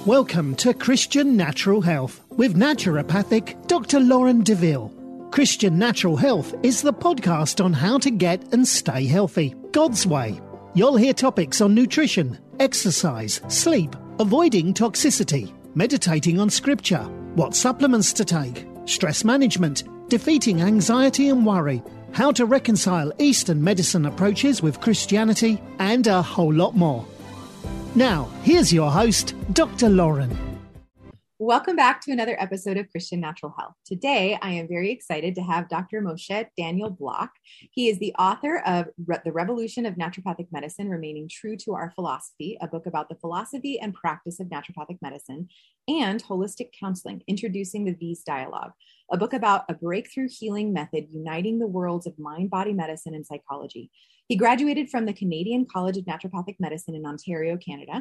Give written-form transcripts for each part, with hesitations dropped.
Welcome to Christian Natural Health with naturopathic Dr. Lauren DeVille. Christian Natural Health is the podcast on how to get and stay healthy, God's way. You'll hear topics on nutrition, exercise, sleep, avoiding toxicity, meditating on scripture, what supplements to take, stress management, defeating anxiety and worry, how to reconcile Eastern medicine approaches with Christianity, and a whole lot more. Now, here's your host, Dr. Lauren. Welcome back to another episode of Christian Natural Health. Today, I am very excited to have Dr. Moshe Daniel Block. He is the author of The Revolution of Naturopathic Medicine, Remaining True to Our Philosophy, a book about the philosophy and practice of naturopathic medicine, and Holistic Counseling, Introducing the V's Dialogue, a book about a breakthrough healing method uniting the worlds of mind, body medicine, and psychology. He graduated from the Canadian College of Naturopathic Medicine in Ontario, Canada,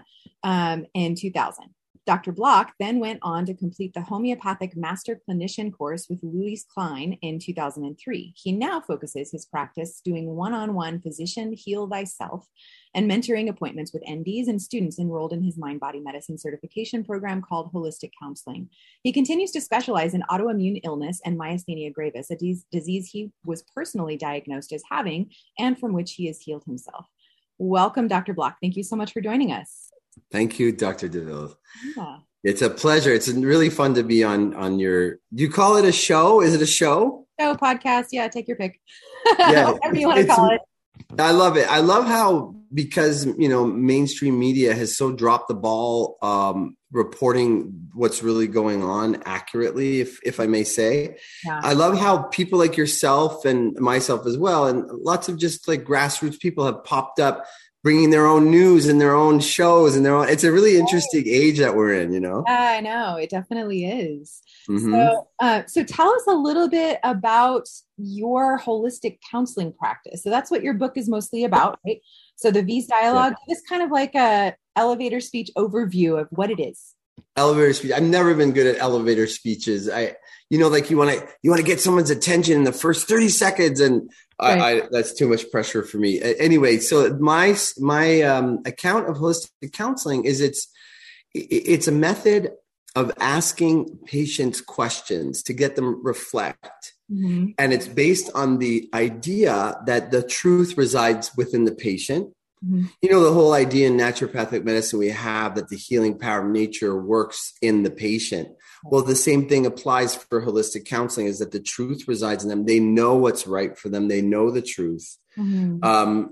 in 2000. Dr. Block then went on to complete the Homeopathic Master Clinician course with Louise Klein in 2003. He now focuses his practice doing one-on-one physician heal thyself and mentoring appointments with NDs and students enrolled in his mind-body medicine certification program called Holistic Counseling. He continues to specialize in autoimmune illness and myasthenia gravis, a disease he was personally diagnosed as having and from which he has healed himself. Welcome, Dr. Block. Thank you so much for joining us. Thank you, Dr. DeVille. Yeah. It's a pleasure. It's really fun to be on your, do you call it a show? Is it a show? Show, podcast. Yeah, take your pick. Yeah, whatever you want to call it. I love it. I love how, because, mainstream media has so dropped the ball reporting what's really going on accurately, if I may say. Yeah. I love how people like yourself and myself as well, and lots of just like grassroots people have popped up, bringing their own news and their own shows and it's a really interesting age that we're in, I know, it definitely is. Mm-hmm. So tell us a little bit about your holistic counseling practice. So that's what your book is mostly about, right? So the V's Dialogue is kind of like a elevator speech overview of what it is. Elevator speech. I've never been good at elevator speeches. You want to get someone's attention in the first 30 seconds, and right. That's too much pressure for me. Anyway, so my account of holistic counseling is it's a method of asking patients questions to get them reflect. Mm-hmm. And it's based on the idea that the truth resides within the patient. Mm-hmm. The whole idea in naturopathic medicine we have that the healing power of nature works in the patient. Well, the same thing applies for holistic counseling, is that the truth resides in them. They know what's right for them. They know the truth. Mm-hmm.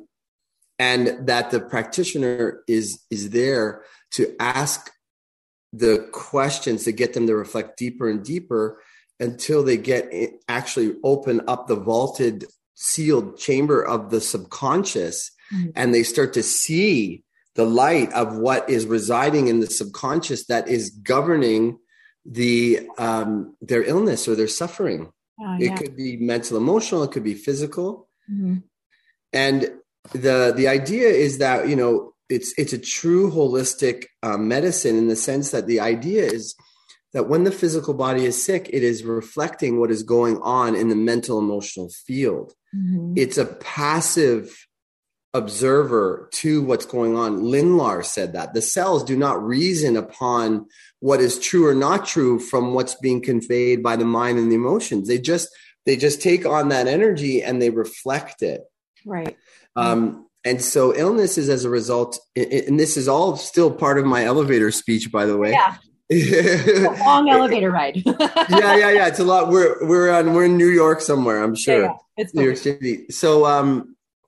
And that the practitioner is there to ask the questions to get them to reflect deeper and deeper until they actually open up the vaulted, sealed chamber of the subconscious. Mm-hmm. And they start to see the light of what is residing in the subconscious that is governing their illness or their suffering. Yeah. It could be mental, emotional, it could be physical. Mm-hmm. And the idea is that, it's a true holistic medicine, in the sense that the idea is that when the physical body is sick, it is reflecting what is going on in the mental, emotional field. Mm-hmm. It's a passive observer to what's going on. Lindlar said that the cells do not reason upon what is true or not true from what's being conveyed by the mind and the emotions. They just take on that energy and they reflect it. Right. And so illness is as a result, and this is all still part of my elevator speech, by the way. Yeah. It's a long elevator ride. Yeah. It's a lot. We're in New York somewhere, I'm sure. Yeah. It's New York City. So,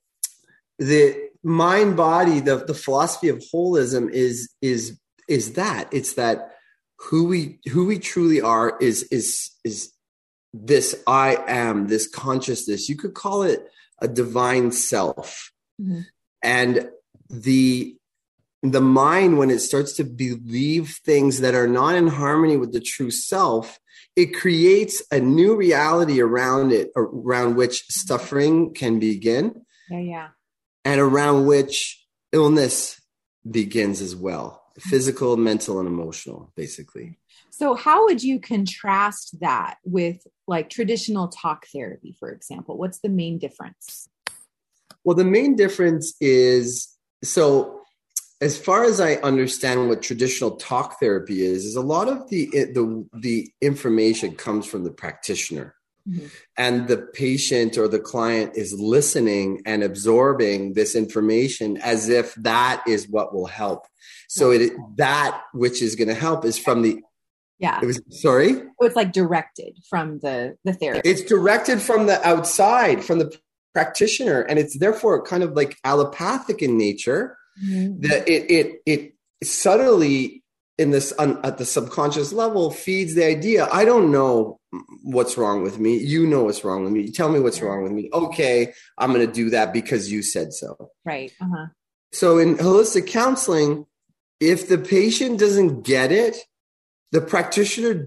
the mind body, the philosophy of holism is that it's that who we truly are is this I am, this consciousness. You could call it a divine self. Mm-hmm. And the mind, when it starts to believe things that are not in harmony with the true self, it creates a new reality around which suffering can begin. Yeah. And around which illness begins as well. Physical, mental, and emotional, basically. So how would you contrast that with like traditional talk therapy, for example? What's the main difference? Well, the main difference is, so as far as I understand what traditional talk therapy is a lot of the information comes from the practitioner. Mm-hmm. And the patient or the client is listening and absorbing this information as if that is what will help. So that which is going to help is from the sorry? So it's like directed from the therapist. It's directed from the outside, from the practitioner, and it's therefore kind of like allopathic in nature. Mm-hmm. That it subtly in this at the subconscious level feeds the idea. I don't know what's wrong with me. You know what's wrong with me. You tell me what's wrong with me. Okay, I'm going to do that because you said so. Right. Uh-huh. So in holistic counseling, if the patient doesn't get it, the practitioner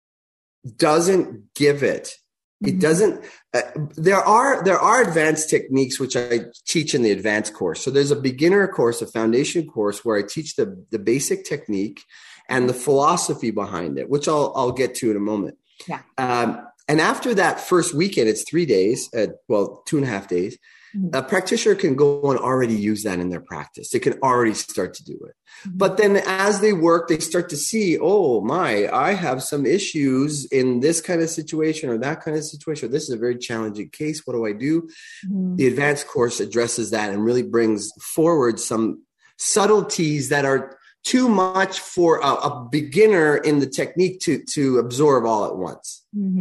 doesn't give it. It doesn't. There are advanced techniques which I teach in the advanced course. So there's a beginner course, a foundation course, where I teach the basic technique and the philosophy behind it, which I'll get to in a moment. Yeah. And after that first weekend, it's 3 days, 2.5 days. A practitioner can go and already use that in their practice. They can already start to do it. But then as they work, they start to see, oh my, I have some issues in this kind of situation or that kind of situation. This is a very challenging case. What do I do? The advanced course addresses that and really brings forward some subtleties that are too much for a beginner in the technique to absorb all at once.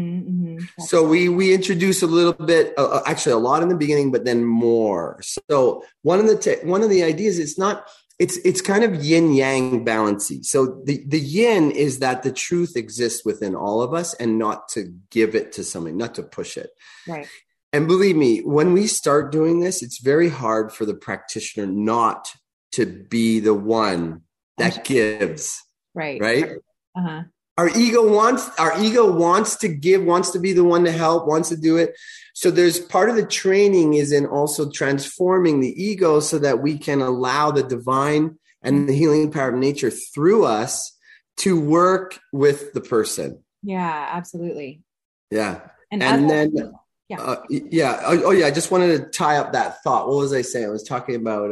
So we introduce a little bit, actually a lot in the beginning, but then more. So one of the ideas, it's kind of yin yang balancing. So the yin is that the truth exists within all of us and not to give it to somebody, not to push it. Right. And believe me, when we start doing this, it's very hard for the practitioner not to be the one that gives. Right. Uh-huh. Our ego wants to give, wants to be the one to help, wants to do it. So there's part of the training is in also transforming the ego so that we can allow the divine and the healing power of nature through us to work with the person. Yeah, absolutely. Yeah. And then, I just wanted to tie up that thought. What was I saying? I was talking about,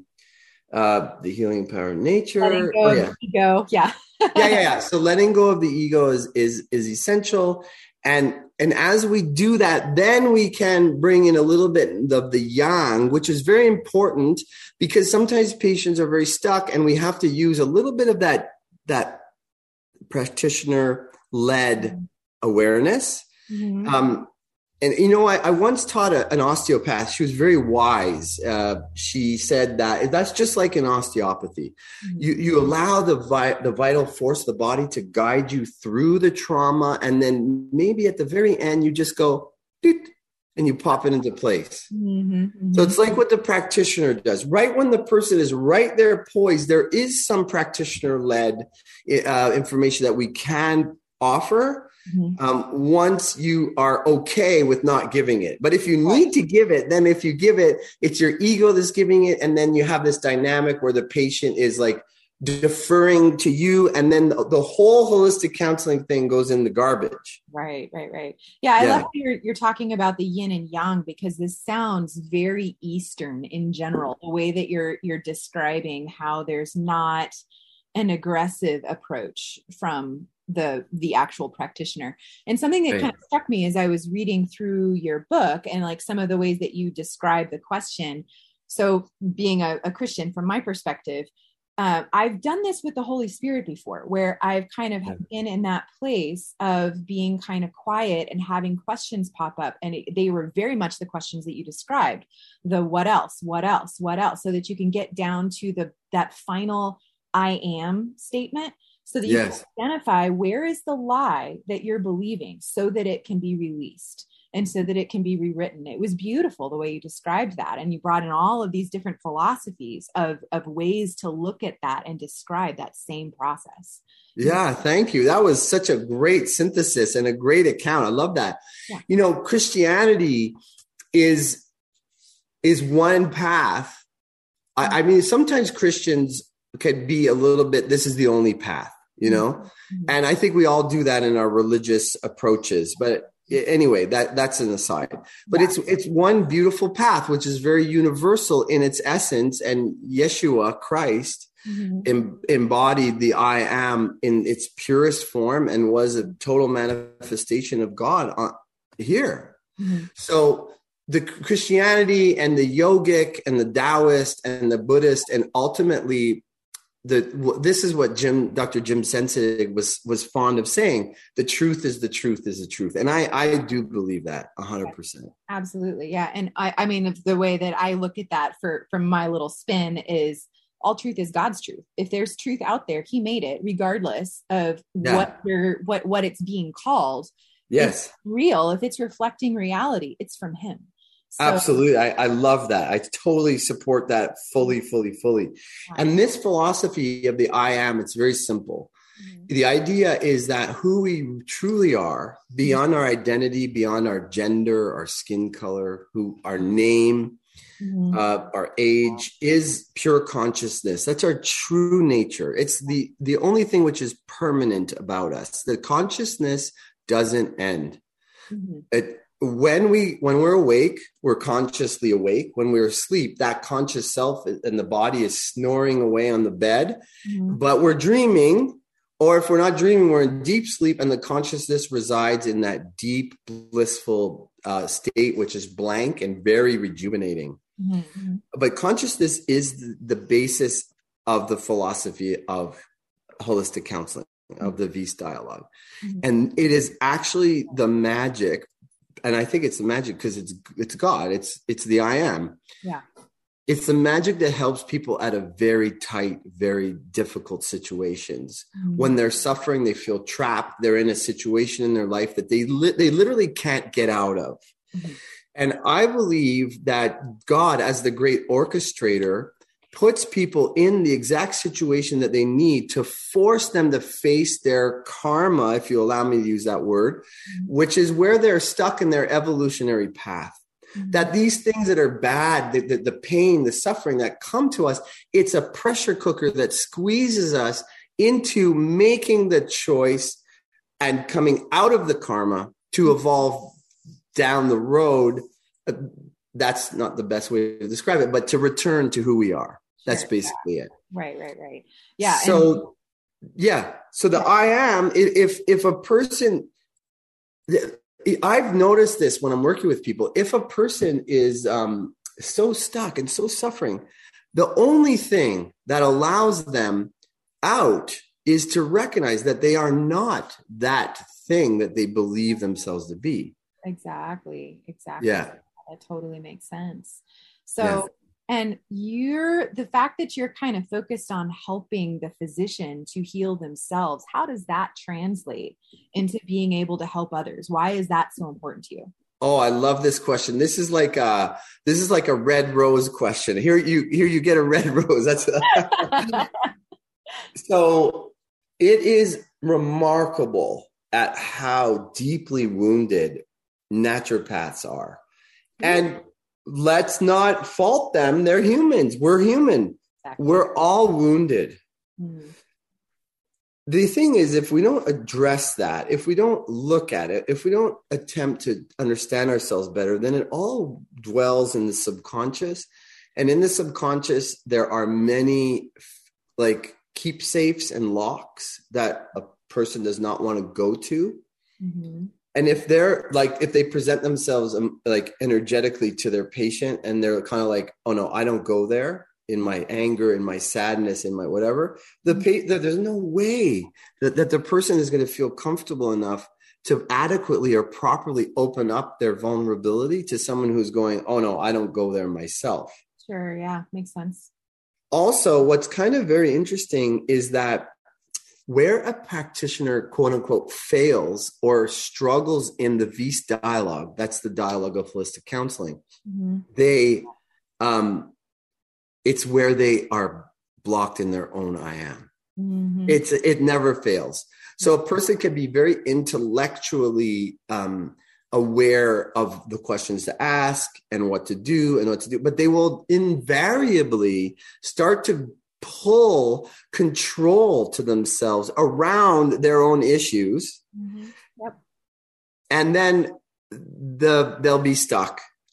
the healing power of nature. Letting go of the ego. Yeah. Yeah. So letting go of the ego is essential. And as we do that, then we can bring in a little bit of the yang, which is very important because sometimes patients are very stuck and we have to use a little bit of that practitioner-led awareness. And, I once taught an osteopath. She was very wise. She said that that's just like an osteopathy. You allow the vital force of the body to guide you through the trauma. And then maybe at the very end, you just go, doot, and you pop it into place. So it's like what the practitioner does. Right when the person is right there poised, there is some practitioner-led information that we can offer. Once you are okay with not giving it. But if you need to give it, then if you give it, it's your ego that's giving it. And then you have this dynamic where the patient is like deferring to you. And then the whole holistic counseling thing goes in the garbage. Right. Yeah. I love that you're talking about the yin and yang because this sounds very Eastern in general, the way that you're describing how there's not an aggressive approach from the actual practitioner. And something that kind of struck me as I was reading through your book and like some of the ways that you describe the question. So being a Christian, from my perspective, I've done this with the Holy Spirit before, where I've kind of been in that place of being kind of quiet and having questions pop up. And they were very much the questions that you described, the what else, so that you can get down to that final I am statement. So that you can identify where is the lie that you're believing so that it can be released and so that it can be rewritten. It was beautiful the way you described that. And you brought in all of these different philosophies of ways to look at that and describe that same process. Yeah, thank you. That was such a great synthesis and a great account. I love that. Yeah. Christianity is one path. I mean, sometimes Christians could be a little bit, this is the only path. And I think we all do that in our religious approaches. But anyway, that's an aside. But it's one beautiful path, which is very universal in its essence. And Yeshua, Christ, embodied the I am in its purest form and was a total manifestation of God here. So the Christianity and the yogic and the Taoist and the Buddhist, and ultimately this is what Dr. Jim Sensig was fond of saying: the truth is the truth is the truth. And I do believe that 100%. Absolutely. Yeah. And I mean, the way that I look at that from my little spin is all truth is God's truth. If there's truth out there, he made it regardless of what it's being called. Yes. It's real. If it's reflecting reality, it's from him. So, absolutely. I love that. I totally support that fully. And this philosophy of the I am, it's very simple. The idea is that who we truly are, beyond our identity, beyond our gender, our skin color, our name, our age, is pure consciousness. That's our true nature. It's the only thing which is permanent about us. The consciousness doesn't end. When we're awake, we're consciously awake. When we're asleep, that conscious self and the body is snoring away on the bed, but we're dreaming. Or if we're not dreaming, we're in deep sleep, and the consciousness resides in that deep, blissful state, which is blank and very rejuvenating. But consciousness is the basis of the philosophy of holistic counseling, of the Vist dialogue. And it is actually the magic. And I think it's the magic because it's God. It's the I am. Yeah. It's the magic that helps people out of very tight, very difficult situations. When they're suffering, they feel trapped. They're in a situation in their life that they literally can't get out of. And I believe that God, as the great orchestrator, puts people in the exact situation that they need to force them to face their karma, if you allow me to use that word, which is where they're stuck in their evolutionary path. That these things that are bad, the pain, the suffering that come to us, it's a pressure cooker that squeezes us into making the choice and coming out of the karma to evolve down the road. That's not the best way to describe it, but to return to who we are. That's basically it. Right. Yeah. So the I am, if a person, I've noticed this when I'm working with people, if a person is so stuck and so suffering, the only thing that allows them out is to recognize that they are not that thing that they believe themselves to be. Exactly. Yeah. That totally makes sense. So, and the fact that you're kind of focused on helping the physician to heal themselves, how does that translate into being able to help others? Why is that so important to you? Oh, I love this question. This is like a red rose question. Here you get a red rose. That's so it is remarkable at how deeply wounded naturopaths are. And let's not fault them. They're humans. We're human. Exactly. We're all wounded. The thing is, if we don't address that, if we don't look at it, if we don't attempt to understand ourselves better, then it all dwells in the subconscious. And in the subconscious, there are many like keepsakes and locks that a person does not want to go to. And if they present themselves like energetically to their patient and they're kind of like, oh no, I don't go there, in my anger, in my sadness, in my whatever, there's no way that the person is going to feel comfortable enough to adequately or properly open up their vulnerability to someone who's going, oh no, I don't go there myself. Sure. Yeah. Makes sense. Also, what's kind of very interesting is that where a practitioner, quote unquote, fails or struggles in the Vist dialogue, that's the dialogue of holistic counseling, it's where they are blocked in their own I am. It never fails. So a person can be very intellectually aware of the questions to ask and what to do, but they will invariably start to pull control to themselves around their own issues. And then they'll be stuck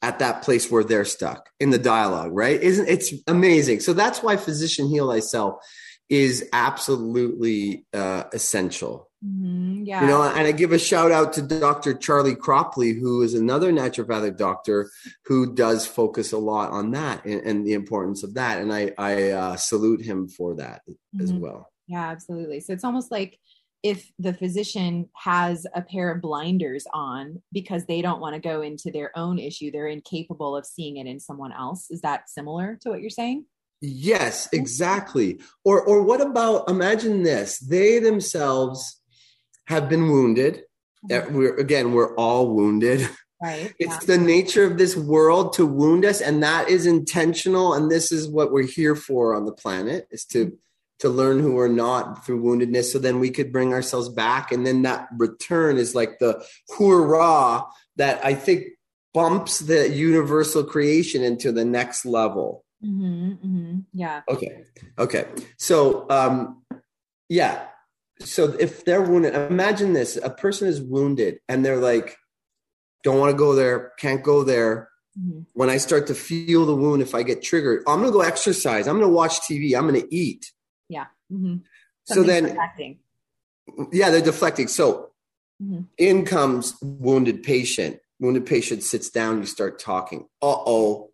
at that place where they're stuck in the dialogue, right? It's amazing. So that's why Physician Heal Thyself is absolutely essential. Yeah. You know, and I give a shout out to Dr. Charlie Cropley, who is another naturopathic doctor who does focus a lot on that and the importance of that. And I salute him for that as well. Yeah, absolutely. So it's almost like if the physician has a pair of blinders on because they don't want to go into their own issue, they're incapable of seeing it in someone else. Is that similar to what you're saying? Yes, exactly. Or what about, imagine this, they themselves have been wounded. We're all wounded. Right. It's the nature of this world to wound us, and that is intentional. And this is what we're here for on the planet, is to learn who we're not through woundedness. So then we could bring ourselves back. And then that return is like the hoorah that I think bumps the universal creation into the next level. Yeah. Okay. So, yeah. So if they're wounded, imagine this, a person is wounded and they're like, don't want to go there, can't go there. When I start to feel the wound, if I get triggered, I'm going to go exercise. I'm going to watch TV. I'm going to eat. Yeah. So then, deflecting. Yeah, they're deflecting. So in comes wounded patient. Wounded patient sits down. You start talking. Uh-oh.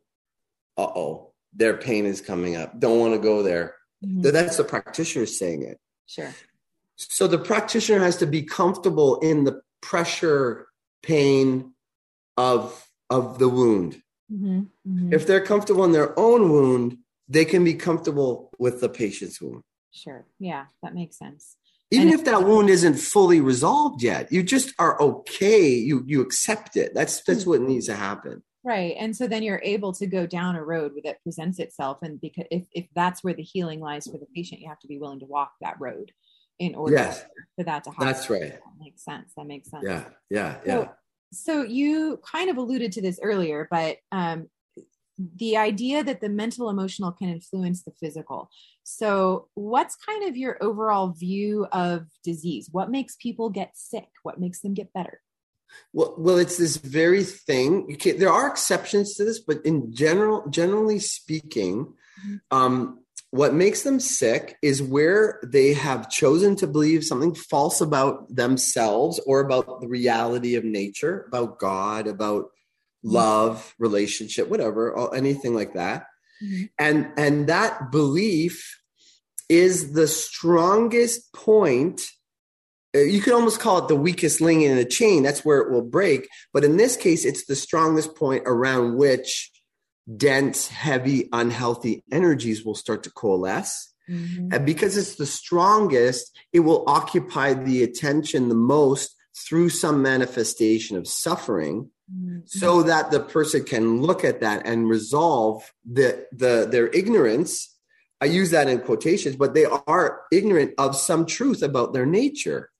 Their pain is coming up. Don't want to go there. That's the practitioner saying it. Sure. So the practitioner has to be comfortable in the pressure, pain of the wound. If they're comfortable in their own wound, they can be comfortable with the patient's wound. Sure. Yeah, that makes sense. Even if that wound isn't fully resolved yet, you just are okay. You accept it. That's what needs to happen. Right. And so then you're able to go down a road that presents itself. And because if that's where the healing lies for the patient, you have to be willing to walk that road in order for that to happen. That's right. That makes sense. Yeah. So you kind of alluded to this earlier, but the idea that the mental emotional can influence the physical. So what's kind of your overall view of disease? What makes people get sick? What makes them get better? Well, it's this very thing. There are exceptions to this, but in generally speaking, what makes them sick is where they have chosen to believe something false about themselves or about the reality of nature, about God, about love, relationship, whatever, or anything like that. And that belief is the strongest point. You could almost call it the weakest link in a chain. That's where it will break. But in this case, it's the strongest point around which dense, heavy, unhealthy energies will start to coalesce. And because it's the strongest, it will occupy the attention the most through some manifestation of suffering, so that the person can look at that and resolve their ignorance. I use that in quotations, but they are ignorant of some truth about their nature.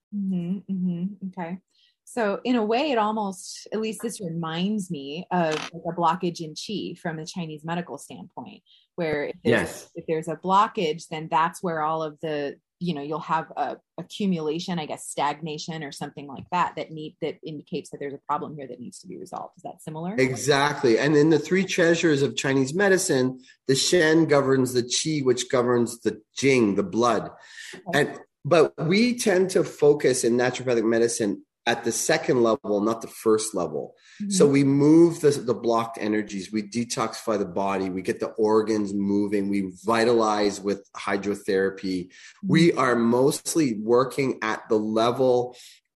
Okay. So in a way, it almost, at least this reminds me of like a blockage in qi from the Chinese medical standpoint, where if there's a blockage, then that's where all of the, you'll have a accumulation, I guess, stagnation or something like that indicates that there's a problem here that needs to be resolved. Is that similar? Exactly. And in the three treasures of Chinese medicine, the Shen governs the qi, which governs the jing, the blood. Okay. But we tend to focus in naturopathic medicine at the second level, not the first level. So we move the blocked energies. We detoxify the body. We get the organs moving. We vitalize with hydrotherapy. We are mostly working at the level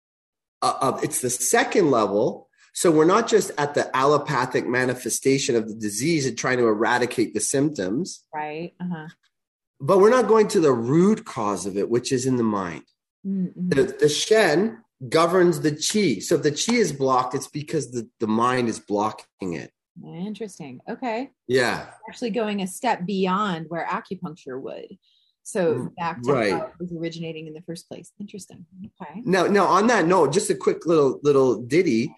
of it's the second level. So we're not just at the allopathic manifestation of the disease and trying to eradicate the symptoms. Right. But we're not going to the root cause of it, which is in the mind. The Shen governs the qi. So if the qi is blocked, it's because the mind is blocking it. Interesting. Okay. Yeah. Actually going a step beyond where acupuncture would. So back to how it was originating in the first place. Interesting. Okay. Now on that note, just a quick little ditty.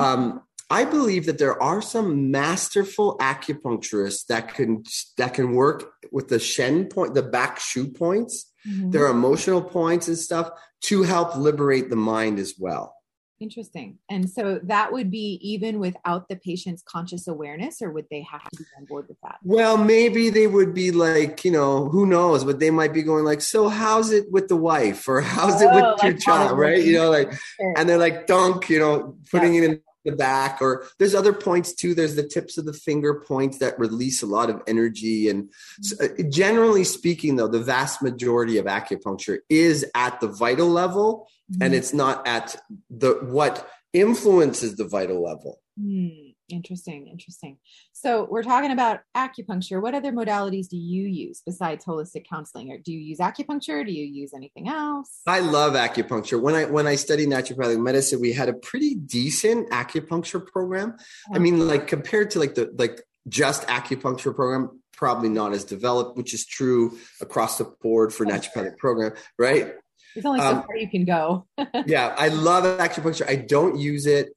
I believe that there are some masterful acupuncturists that can work with the Shen point, the back shu points, their emotional points and stuff to help liberate the mind as well. Interesting. And so that would be even without the patient's conscious awareness, or would they have to be on board with that? Well, maybe they would be like, who knows, but they might be going like, so how's it with the wife, or how's it with your child, right? And they're like, dunk, putting it in the back, or there's other points too. There's the tips of the finger points that release a lot of energy. And so, generally speaking, though, the vast majority of acupuncture is at the vital level. And it's not at what influences the vital level. Interesting. So we're talking about acupuncture. What other modalities do you use besides holistic counseling? Or do you use acupuncture? Do you use anything else? I love acupuncture. When I studied naturopathic medicine, we had a pretty decent acupuncture program. Okay. I mean, like compared to the just acupuncture program, probably not as developed, which is true across the board for naturopathic program, right? There's only so far you can go. Yeah, I love acupuncture. I don't use it.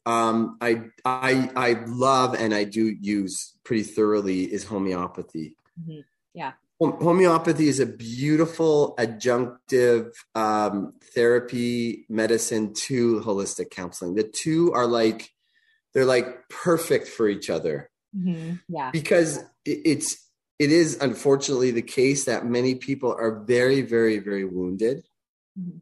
I love, and I do use pretty thoroughly, is homeopathy. Mm-hmm. Yeah. Homeopathy is a beautiful adjunctive therapy medicine to holistic counseling. The two are they're perfect for each other. Mm-hmm. Yeah. Because it is unfortunately the case that many people are very, very, very wounded. Mm-hmm.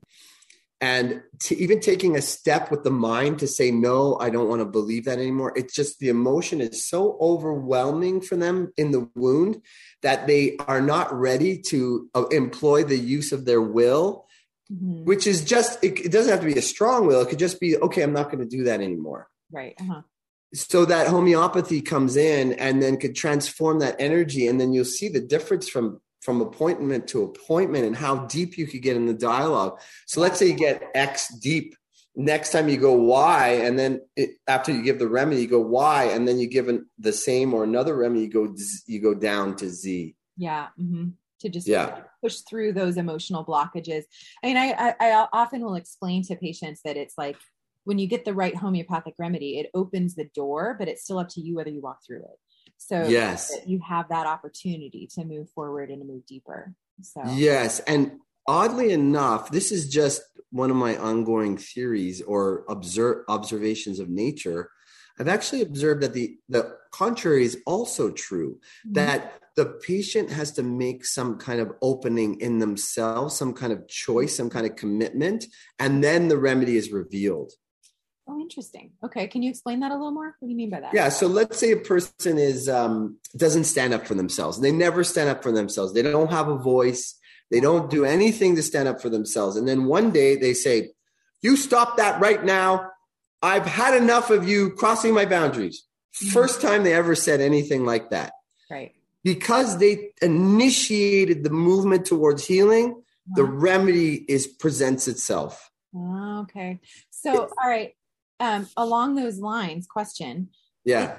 And even taking a step with the mind to say, no, I don't want to believe that anymore. It's just the emotion is so overwhelming for them in the wound that they are not ready to employ the use of their will, which is just, it doesn't have to be a strong will. It could just be, okay, I'm not going to do that anymore. Right. Uh-huh. So that homeopathy comes in and then could transform that energy. And then you'll see the difference from appointment to appointment and how deep you could get in the dialogue. So let's say you get X deep. Next time you go Y, and then after you give the remedy, you go Y, and then you give the same or another remedy, you go down to Z. Yeah. Mm-hmm. To just push through those emotional blockages. I mean, I often will explain to patients that it's like when you get the right homeopathic remedy, it opens the door, but it's still up to you whether you walk through it. So yes, you have that opportunity to move forward and to move deeper. So yes. And oddly enough, this is just one of my ongoing theories or observations of nature. I've actually observed that the contrary is also true, that the patient has to make some kind of opening in themselves, some kind of choice, some kind of commitment, and then the remedy is revealed. Oh, interesting. Okay. Can you explain that a little more? What do you mean by that? Yeah. So let's say a person doesn't stand up for themselves. They never stand up for themselves. They don't have a voice. They don't do anything to stand up for themselves. And then one day they say, you stop that right now. I've had enough of you crossing my boundaries. First time they ever said anything like that. Right. Because they initiated the movement towards healing, the remedy presents itself. Oh, okay. So, all right. Along those lines, question. Yeah.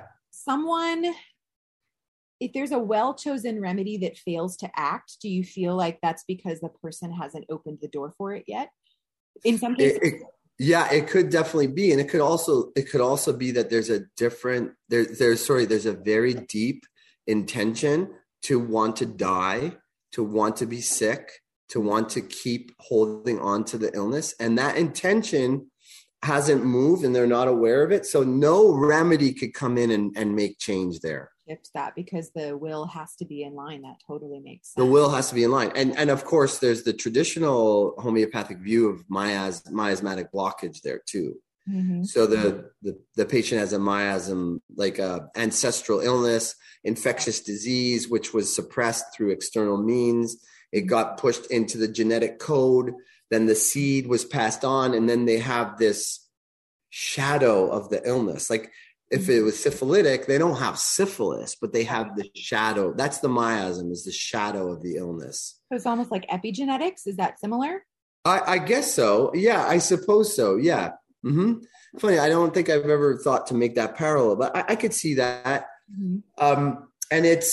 If there's a well-chosen remedy that fails to act, do you feel like that's because the person hasn't opened the door for it yet? In some cases. It could definitely be. And it could also be that there's there's a very deep intention to want to die, to want to be sick, to want to keep holding on to the illness. And that intention hasn't moved and they're not aware of it. So no remedy could come in and make change there. Shift that because the will has to be in line. That totally makes sense. The will has to be in line. And of course, there's the traditional homeopathic view of miasmatic blockage there too. Mm-hmm. So the patient has a miasm, like a ancestral illness, infectious disease, which was suppressed through external means. It got pushed into the genetic code. Then the seed was passed on, and then they have this shadow of the illness. Like if it was syphilitic, they don't have syphilis, but they have the shadow. That's the miasm, is the shadow of the illness. So it's almost like epigenetics. Is that similar? I guess so. Yeah, I suppose so. Yeah. Mm-hmm. Funny, I don't think I've ever thought to make that parallel, but I could see that. Mm-hmm. And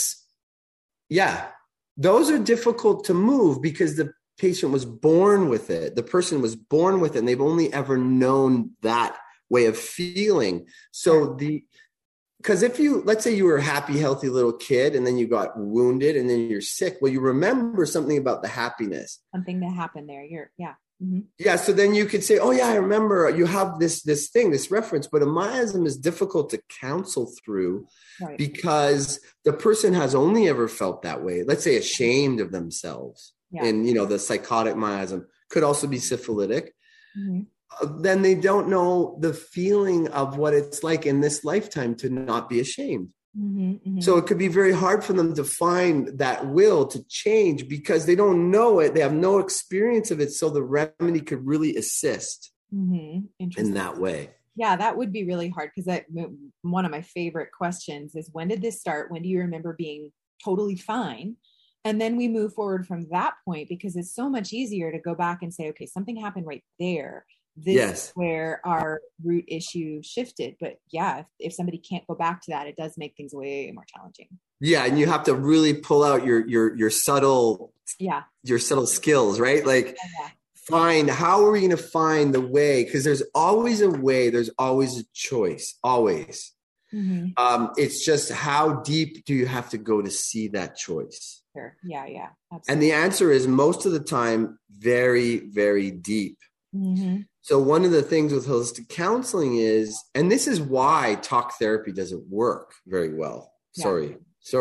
those are difficult to move because the patient was born with it. The person was born with it, and they've only ever known that way of feeling. So because let's say you were a happy, healthy little kid, and then you got wounded and then you're sick. Well, you remember something about the happiness. Something that happened there. Yeah. So then you could say, oh yeah, I remember you have this thing, this reference, but a miasm is difficult to counsel through because the person has only ever felt that way. Let's say ashamed of themselves. And, the psychotic miasm could also be syphilitic. Then they don't know the feeling of what it's like in this lifetime to not be ashamed. So it could be very hard for them to find that will to change because they don't know it. They have no experience of it. So the remedy could really assist in that way. Yeah, that would be really hard because one of my favorite questions is, when did this start? When do you remember being totally fine? And then we move forward from that point, because it's so much easier to go back and say, okay, something happened right there. This is where our root issue shifted. But yeah, if somebody can't go back to that, it does make things way more challenging. Yeah. And you have to really pull out your subtle, your subtle skills, right? Like find, how are we going to find the way? Because there's always a way. There's always a choice, always. It's just, how deep do you have to go to see that choice? Sure. Yeah. Absolutely. And the answer is most of the time, very, very deep. So one of the things with holistic counseling is, and this is why talk therapy doesn't work very well. Sorry.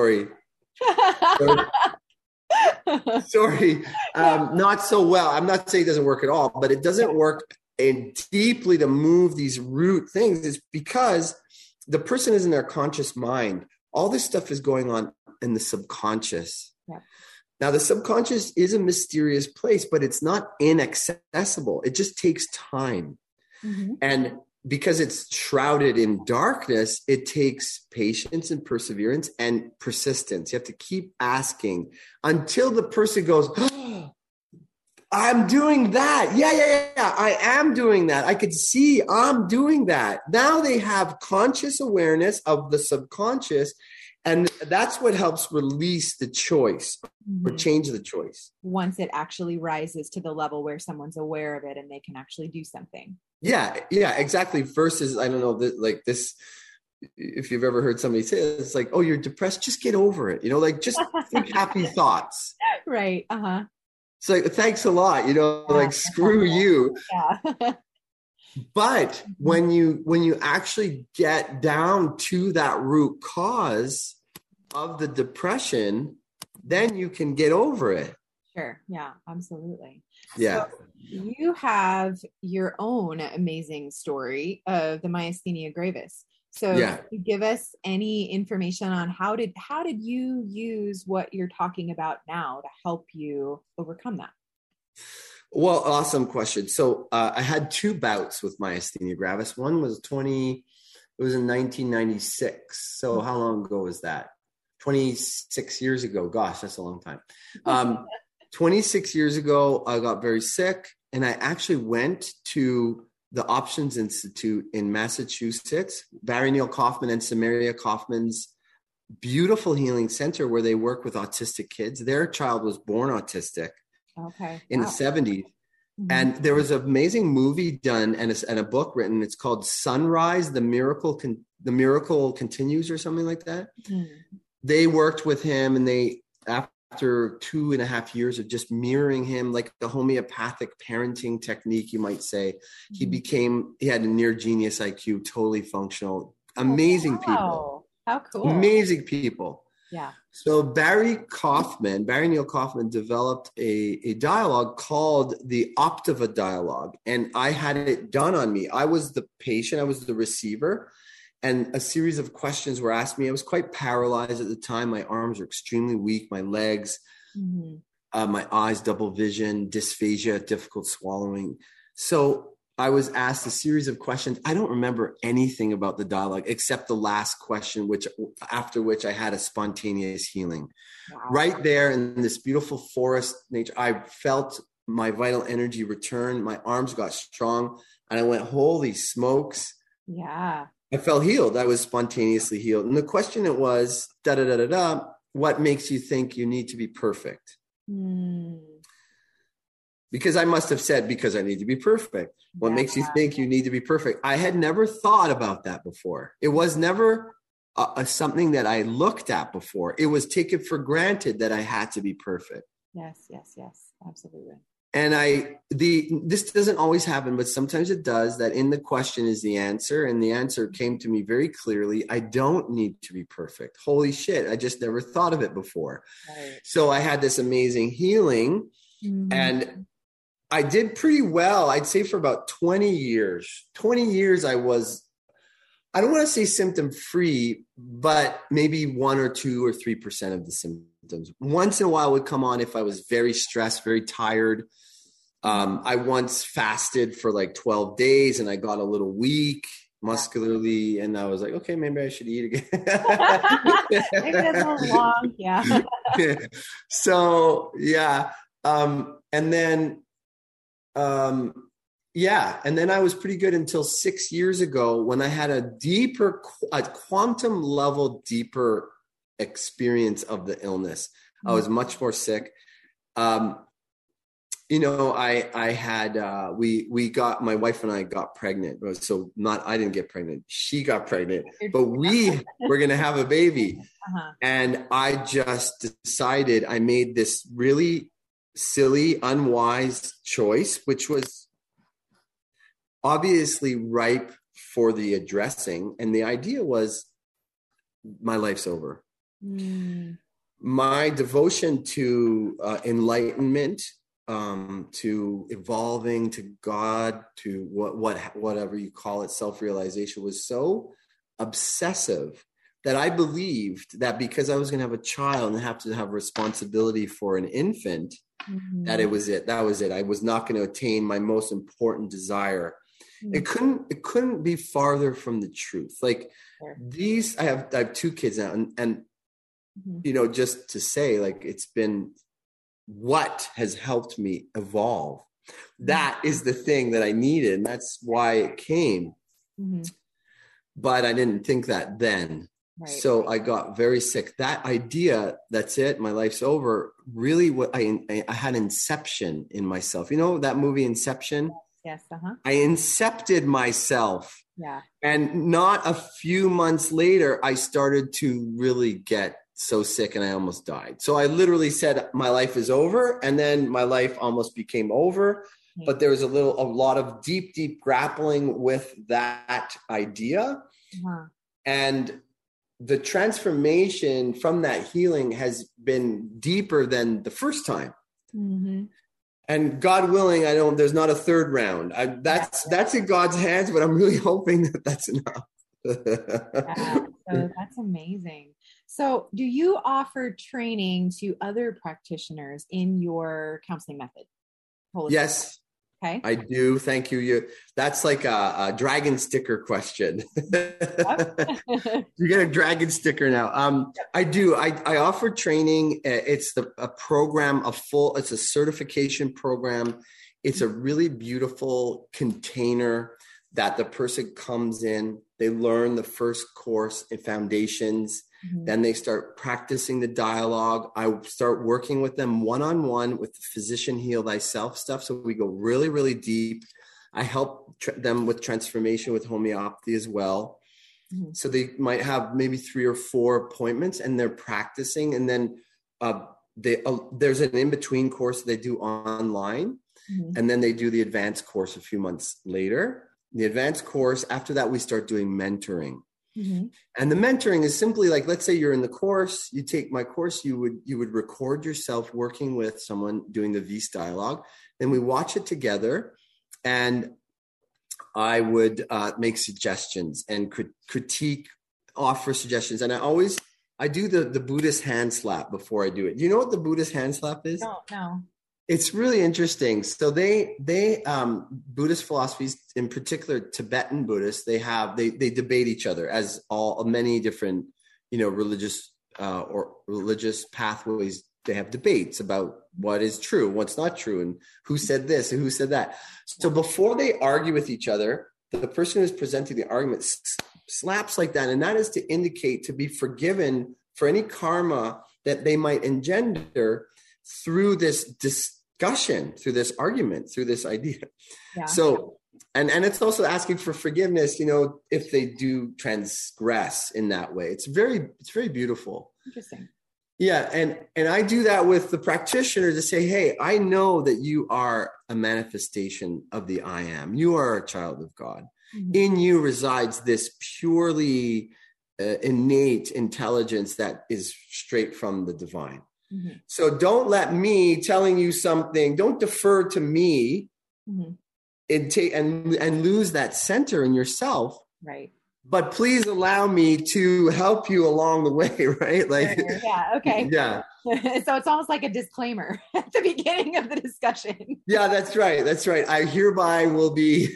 Not so well. I'm not saying it doesn't work at all, but it doesn't work deeply to move these root things. Is because the person is in their conscious mind. All this stuff is going on in the subconscious. Now, the subconscious is a mysterious place, but it's not inaccessible. It just takes time. And because it's shrouded in darkness, it takes patience and perseverance and persistence. You have to keep asking until the person goes, oh, I'm doing that. Yeah. I am doing that. I could see I'm doing that. Now they have conscious awareness of the subconscious. And that's what helps release the choice or change the choice. Once it actually rises to the level where someone's aware of it and they can actually do something. Yeah, exactly. Versus, I don't know, like this, if you've ever heard somebody say it, it's like, oh, you're depressed, just get over it. Like just think happy thoughts. Right. It's like, thanks a lot, like screw you. Yeah. But when you actually get down to that root cause of the depression, then you can get over it. Sure. Yeah, absolutely. Yeah. So you have your own amazing story of the myasthenia gravis. So can you give us any information on how did you use what you're talking about now to help you overcome that? Well, awesome question. So I had 2 bouts with myasthenia gravis. One was it was in 1996. So how long ago was that? 26 years ago. Gosh, that's a long time. 26 years ago, I got very sick, and I actually went to the Options Institute in Massachusetts, Barry Neal Kaufman and Samaria Kaufman's beautiful healing center where they work with autistic kids. Their child was born autistic. In the 70s. And there was an amazing movie done and a book written. It's called Sunrise, The Miracle Continues, or something like that. They worked with him, and they, after 2.5 years of just mirroring him, like the homeopathic parenting technique, you might say, he had a near genius IQ, totally functional, amazing people. How cool. Amazing people. Yeah. So Barry Neal Kaufman developed a dialogue called the Optiva dialogue. And I had it done on me. I was the patient, I was the receiver, and a series of questions were asked me. I was quite paralyzed at the time. My arms were extremely weak, my legs, my eyes, double vision, dysphagia, difficult swallowing. So I was asked a series of questions. I don't remember anything about the dialogue except the last question, after which I had a spontaneous healing. Wow. Right there in this beautiful forest nature, I felt my vital energy return. My arms got strong, and I went, holy smokes. Yeah. I felt healed. I was spontaneously healed. And the question it was, what makes you think you need to be perfect? Because I must have said, because I need to be perfect. What makes you think you need to be perfect? I had never thought about that before. It was never something that I looked at before. It was taken for granted that I had to be perfect. Yes, absolutely. this doesn't always happen, but sometimes it does, that in the question is the answer. And the answer came to me very clearly. I don't need to be perfect. Holy shit. I just never thought of it before. Right. So I had this amazing healing, and I did pretty well. I'd say for about 20 years, I don't want to say symptom free, but maybe 1 or 2 or 3% of the symptoms. Once in a while would come on if I was very stressed, very tired. I once fasted for like 12 days and I got a little weak muscularly, and I was like, okay, maybe I should eat again. Maybe that's a little long. Yeah. So yeah. And then I was pretty good until 6 years ago when I had a quantum level deeper experience of the illness. I was much more sick. I had, my wife and I got pregnant. So I didn't get pregnant. She got pregnant, but we were going to have a baby. And I just decided, I made this really silly, unwise choice, which was obviously ripe for the addressing. And the idea was, my life's over. My devotion to enlightenment, to evolving, to God, to whatever you call it, self-realization, was so obsessive that I believed that because I was going to have a child and have to have responsibility for an infant, that it was it. That was it. I was not going to attain my most important desire. It couldn't be farther from the truth. Like I have 2 kids now, and just to say, like, it's been what has helped me evolve. That is the thing that I needed, and that's why it came. But I didn't think that then. Right. So I got very sick. That idea, that's it, my life's over, really what I had Inception in myself. You know that movie Inception? Yes. I incepted myself. Yeah. And not a few months later, I started to really get so sick and I almost died. So I literally said, my life is over. And then my life almost became over. But there was a lot of deep grappling with that idea. And the transformation from that healing has been deeper than the first time. And God willing, there's not a third round. That's in God's hands, but I'm really hoping that that's enough. So that's amazing. So do you offer training to other practitioners in your counseling method? Yes. Okay. I do. Thank you. That's like a dragon sticker question. You get a dragon sticker now. I do. I offer training. It's a program, it's a certification program. It's a really beautiful container that the person comes in, they learn the first course in foundations. Then they start practicing the dialogue. I start working with them one-on-one with the physician heal thyself stuff. So we go really, really deep. I help them with transformation with homeopathy as well. So they might have maybe 3 or 4 appointments and they're practicing. And then there's an in-between course they do online. And then they do the advanced course a few months later. The advanced course, after that, we start doing mentoring. And the mentoring is simply like, let's say you're in the course, you take my course, you would record yourself working with someone doing the V's dialogue. Then we watch it together, and I would make suggestions and critique, offer suggestions. And I do the Buddhist hand slap before I do it. Do you know what the Buddhist hand slap is? No. It's really interesting. So they Buddhist philosophies, in particular Tibetan Buddhists, they debate each other, as many different, religious pathways. They have debates about what is true, what's not true, and who said this and who said that. So before they argue with each other, the person who's presenting the argument slaps like that, and that is to indicate to be forgiven for any karma that they might engender through this discussion, through this argument, through this idea. Yeah. So, and it's also asking for forgiveness, if they do transgress in that way. It's very beautiful. Interesting. Yeah. And I do that with the practitioner to say, hey, I know that you are a manifestation of the I am. You are a child of God. Mm-hmm. In you resides this purely innate intelligence that is straight from the divine. Mm-hmm. So don't let me telling you something, don't defer to me mm-hmm. and lose that center in yourself. Right. But please allow me to help you along the way, right? Like, yeah, okay. Yeah. So it's almost like a disclaimer at the beginning of the discussion. Yeah, that's right. That's right. I hereby will be.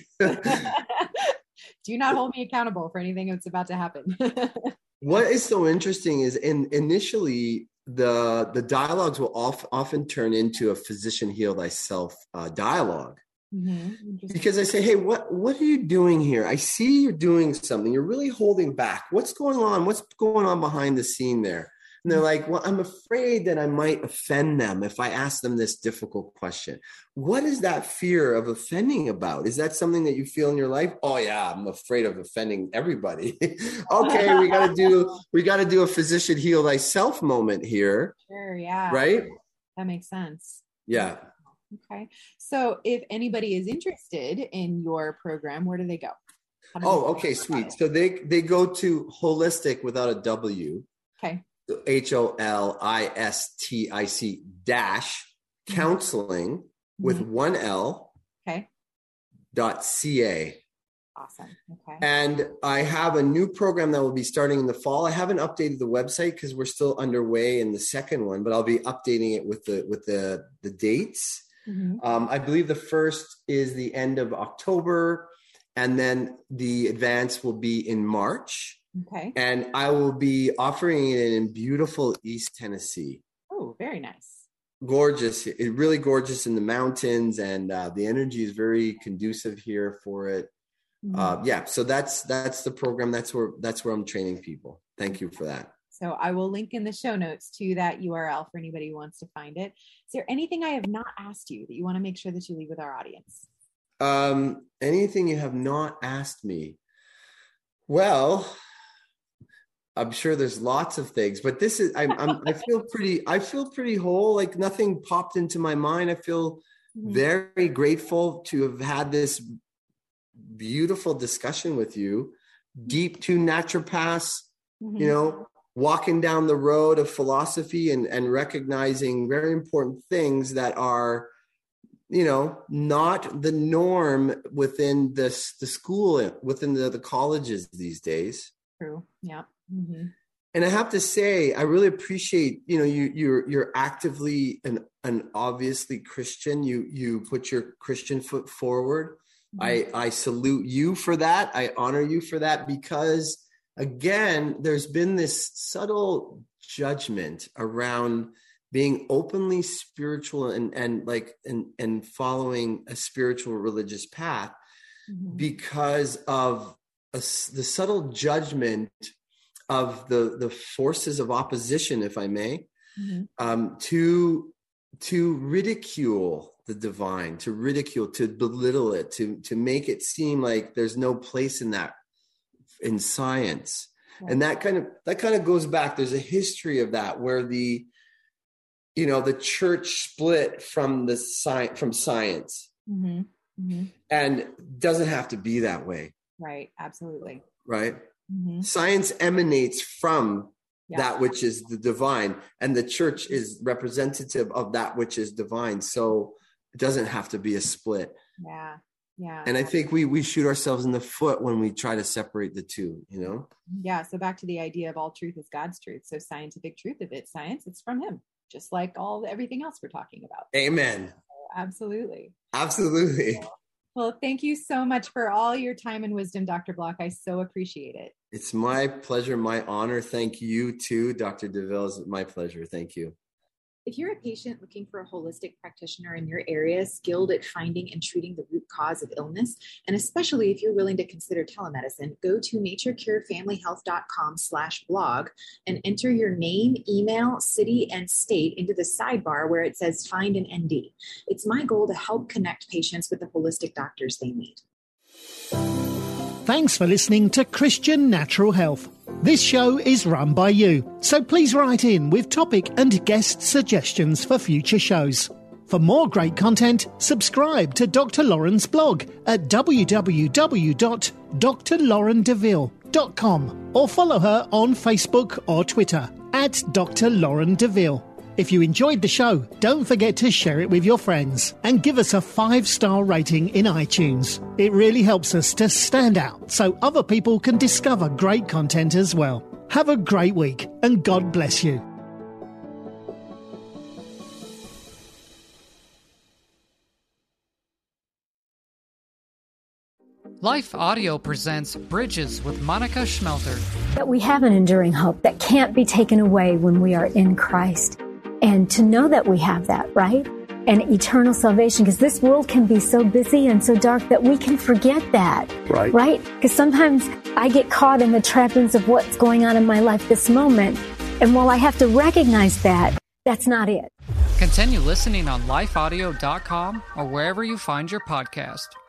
Do not hold me accountable for anything that's about to happen. What is so interesting is initially the dialogues will often turn into a physician heal thyself dialogue. Mm-hmm. Because I say, hey, what are you doing here? I see you're doing something. You're really holding back. What's going on? What's going on behind the scene there? And they're like, well, I'm afraid that I might offend them if I ask them this difficult question. What is that fear of offending about? Is that something that you feel in your life? Oh yeah, I'm afraid of offending everybody. Okay, we got to do a physician heal thyself moment here. Sure, yeah. Right? That makes sense. Yeah. Okay. So if anybody is interested in your program, where do they go? Okay, sweet. So they go to Holistic without a W. Okay. HOLISTIC dash counseling mm-hmm. with one L. Okay. .ca. Awesome. Okay. And I have a new program that will be starting in the fall. I haven't updated the website because we're still underway in the second one, but I'll be updating it with the dates. Mm-hmm. I believe the first is the end of October, and then the advance will be in March. Okay. And I will be offering it in beautiful East Tennessee. Oh, very nice. Gorgeous. It's really gorgeous in the mountains, and the energy is very conducive here for it. Mm-hmm. So that's the program. That's where I'm training people. Thank you for that. So I will link in the show notes to that URL for anybody who wants to find it. Is there anything I have not asked you that you want to make sure that you leave with our audience? Anything you have not asked me? Well, I'm sure there's lots of things, but this is, I feel pretty whole. Like nothing popped into my mind. I feel mm-hmm. very grateful to have had this beautiful discussion with you. Deep two naturopaths, mm-hmm. Walking down the road of philosophy and recognizing very important things that are, not the norm within the school, within the colleges these days. True. Yeah. Mm-hmm. And I have to say, I really appreciate, you're actively and obviously Christian. You put your Christian foot forward. Mm-hmm. I salute you for that. I honor you for that because, again, there's been this subtle judgment around being openly spiritual and following a spiritual religious path mm-hmm. because of the subtle judgment of the forces of opposition, if I may, mm-hmm. To ridicule the divine, to belittle it, to make it seem like there's no place in that in science. Right. And that kind of goes back. There's a history of that where the church split from science mm-hmm. Mm-hmm. and doesn't have to be that way. Right. Absolutely. Right. Mm-hmm. Science emanates from that which is the divine, and the church is representative of that which is divine. So it doesn't have to be a split. Yeah. Yeah. And I think we shoot ourselves in the foot when we try to separate the two, Yeah. So back to the idea of all truth is God's truth. So scientific truth, if it's science, it's from him, just like everything else we're talking about. Amen. So, absolutely. Absolutely. Well, thank you so much for all your time and wisdom, Dr. Block. I so appreciate it. It's my pleasure, my honor. Thank you too, Dr. DeVille. It's my pleasure. Thank you. If you're a patient looking for a holistic practitioner in your area skilled at finding and treating the root cause of illness, and especially if you're willing to consider telemedicine, go to naturecurefamilyhealth.com/blog and enter your name, email, city, and state into the sidebar where it says find an ND. It's my goal to help connect patients with the holistic doctors they need. Thanks for listening to Christian Natural Health. This show is run by you, so please write in with topic and guest suggestions for future shows. For more great content, subscribe to Dr. Lauren's blog at www.drlaurendeville.com or follow her on Facebook or Twitter at Dr. Lauren Deville. If you enjoyed the show, don't forget to share it with your friends and give us a 5-star rating in iTunes. It really helps us to stand out so other people can discover great content as well. Have a great week and God bless you. Life Audio presents Bridges with Monica Schmelter. That we have an enduring hope that can't be taken away when we are in Christ. And to know that we have that, right? And eternal salvation, because this world can be so busy and so dark that we can forget that. Right? Because sometimes I get caught in the trappings of what's going on in my life this moment. And while I have to recognize that, that's not it. Continue listening on lifeaudio.com or wherever you find your podcast.